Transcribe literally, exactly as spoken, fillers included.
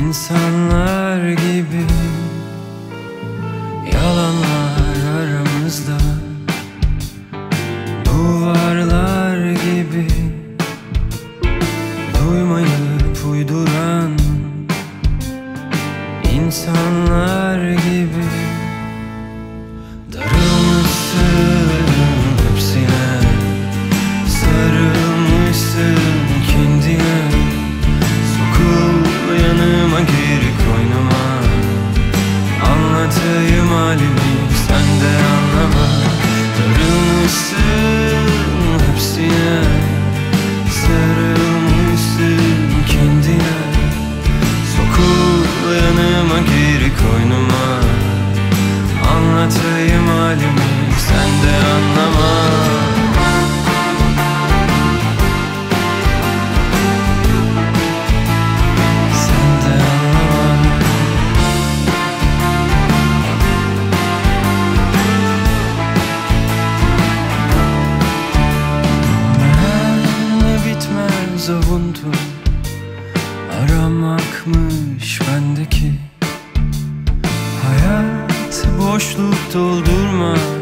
İnsanlar gibi yalanlar aramızda, duvarlar gibi duymayıp uyduran insanlar gibi darılmışsın hepsine, sarılmışsın kendine. Sokul yanıma, gir koynuma, anlatayım halimi sen de anlama. Darılmışsın hepsine, sarılmışsın kendine. Sokul yanıma, gir koynuma, anlatayım halimi sen de anlama. Avuntu aramakmış bendeki, hayat boşluk doldurma.